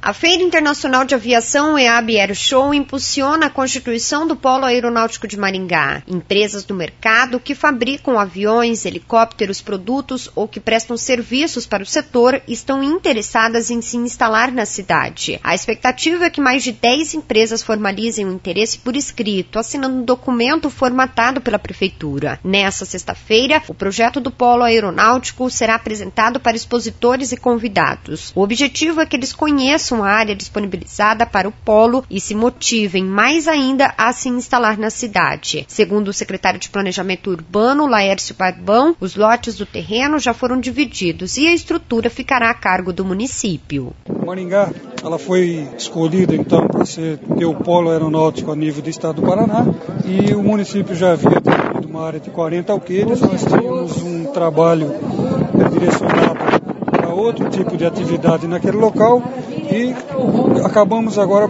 A Feira Internacional de Aviação EAB Air Show impulsiona a constituição do Polo Aeronáutico de Maringá. Empresas do mercado que fabricam aviões, helicópteros, produtos ou que prestam serviços para o setor estão interessadas em se instalar na cidade. A expectativa é que mais de 10 empresas formalizem o interesse por escrito, assinando um documento formatado pela Prefeitura. Nessa sexta-feira, o projeto do Polo Aeronáutico será apresentado para expositores e convidados. O objetivo é que eles conheçam a área disponibilizada para o polo e se motivem mais ainda a se instalar na cidade. Segundo o secretário de Planejamento Urbano, Laércio Barbão, os lotes do terreno já foram divididos e a estrutura ficará a cargo do município. Maringá, ela foi escolhida então para ter o polo aeronáutico a nível do estado do Paraná e o município já havia definido uma área de 40 alqueires. Nós tínhamos um trabalho direcionado para outro tipo de atividade naquele local e acabamos agora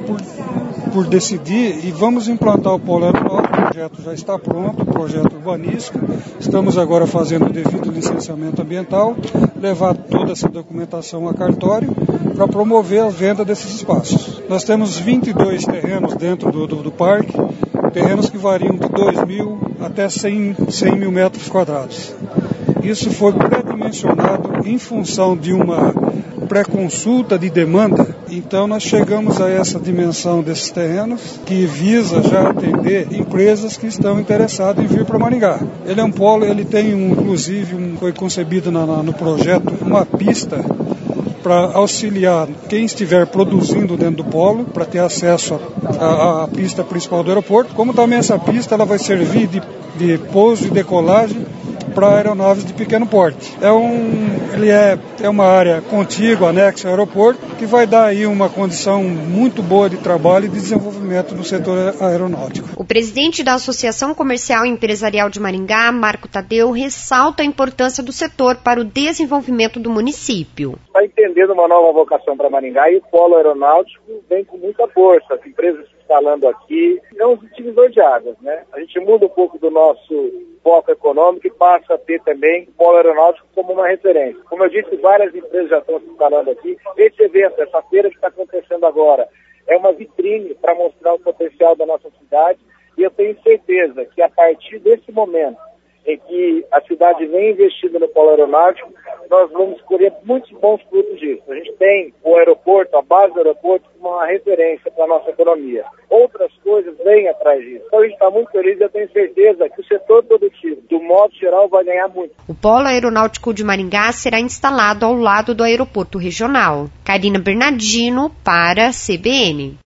por decidir e vamos implantar o polo aeronáutico. O projeto já está pronto, o projeto urbanístico. Estamos agora fazendo o devido licenciamento ambiental, levar toda essa documentação a cartório para promover a venda desses espaços. Nós temos 22 terrenos dentro do parque, terrenos que variam de 2.000 até 100 mil metros quadrados. Isso foi pré-dimensionado em função de uma pré-consulta de demanda. Então nós chegamos a essa dimensão desses terrenos que visa já atender empresas que estão interessadas em vir para Maringá. Ele é um polo, ele tem foi concebido no projeto uma pista para auxiliar quem estiver produzindo dentro do polo, para ter acesso à pista principal do aeroporto, como também essa pista ela vai servir de pouso e decolagem para aeronaves de pequeno porte. Ele é uma área contígua, anexa ao aeroporto, que vai dar aí uma condição muito boa de trabalho e de desenvolvimento no setor aeronáutico. O presidente da Associação Comercial e Empresarial de Maringá, Marco Tadeu, ressalta a importância do setor para o desenvolvimento do município. Está entendendo uma nova vocação para Maringá e o polo aeronáutico vem com muita força. As empresas instalando aqui, é um divisor de águas, né? A gente muda um pouco do nosso foco econômico e passa a ter também o polo aeronáutico como uma referência. Como eu disse, várias empresas já estão se instalando aqui. Esse evento, essa feira que está acontecendo agora, é uma vitrine para mostrar o potencial da nossa cidade e eu tenho certeza que a partir desse momento em que a cidade vem investindo no polo aeronáutico, nós vamos colher muitos bons frutos disso. A gente tem o aeroporto, a base do aeroporto, como uma referência para a nossa economia. Outras coisas vêm atrás disso. Então a gente está muito feliz e eu tenho certeza que o setor produtivo, do modo geral, vai ganhar muito. O Polo Aeronáutico de Maringá será instalado ao lado do aeroporto regional. Karina Bernardino para a CBN.